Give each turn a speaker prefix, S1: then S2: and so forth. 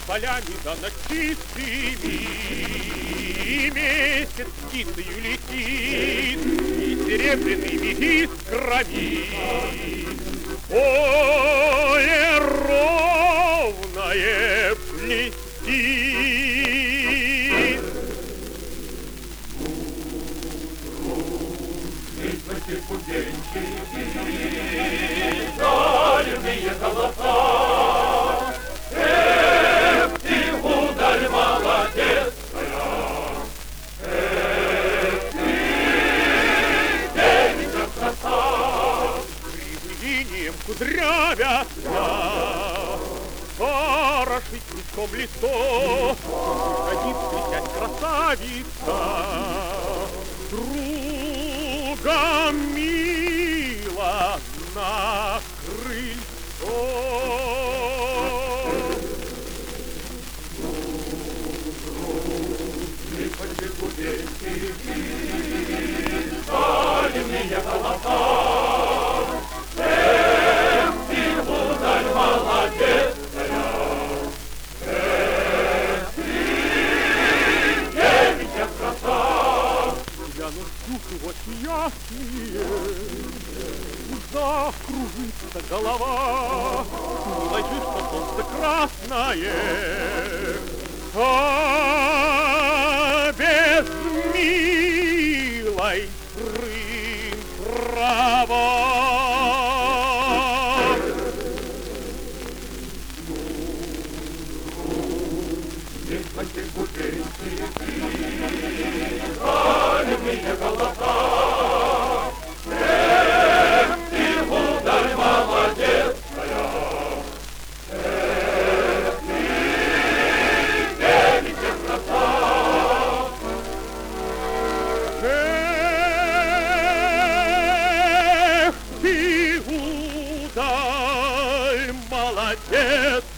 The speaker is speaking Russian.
S1: полями да над чистыми месяц птицею летит и серебряными искрами. Поле ровное блестит.
S2: Эти куденчики, дальние голоса. Эх, ты, ударь, молодец, эх, ты, девичья краса.
S1: Кривым кудрявятся, хороший крючком лицо, ходит кричать красавица. Другом мило на крыльцо.
S2: Эти куденчики, дальние голоса. Эх, ты, ударь, молодец, эх, ты, девичья краса.
S1: Глянут духи очень ясные, закружится голова. Милочи, что солнце красное, а без милой рын трава.
S2: Эти куденчики, дальние голоса. Эх, ты, ударь, молодец, эх, ты, девичья краса.
S1: Эх, ты, ударь, молодец.